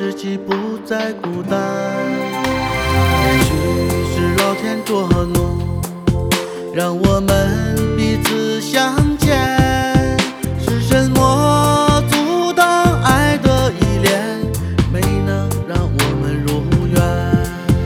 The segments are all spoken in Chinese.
时期不再孤单。也许是老天作弄，让我们彼此相见。是什么阻挡爱的依恋，没能让我们如愿？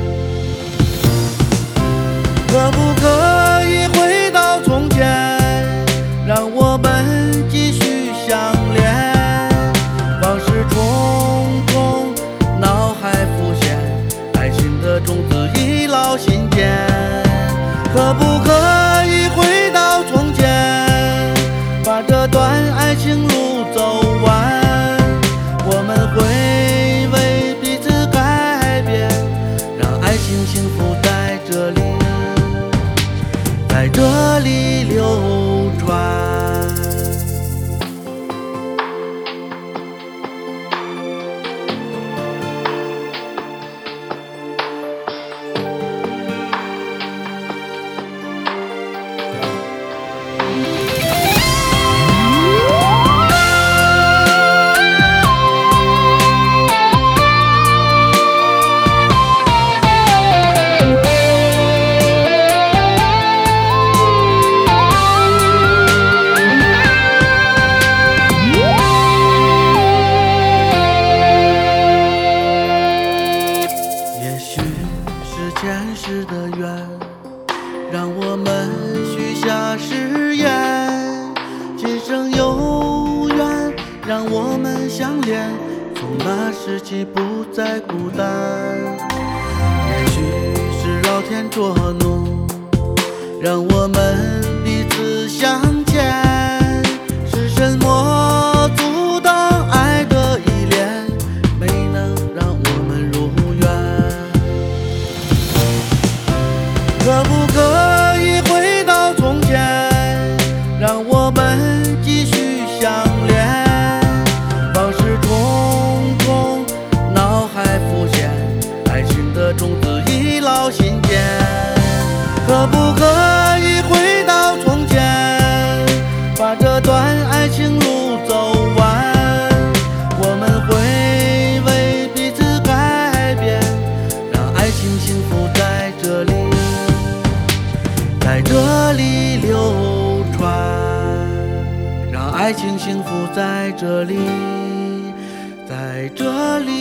可不可以回到从前，让我们继续相恋？往事重重，脑海浮现，爱情的种子已烙心间。可不可以回到从前，把这段爱情路走完？我们会为彼此改变，让爱情幸福在这里，在这里流传。前世的缘，让我们许下誓言，今生有缘，让我们相恋，从那时起不再孤单。也许是老天作弄，让我们彼此相见。是什么阻挡爱的依恋，没能让我们如愿？可不可以回到从前，让我们继续相恋？往事重重，脑海浮现，爱情的种子已烙心间。可不可以回到从前，把这段爱情路走完？我们会为彼此改变，让爱情幸福在这里，在这里流传，让爱情幸福在这里，在这里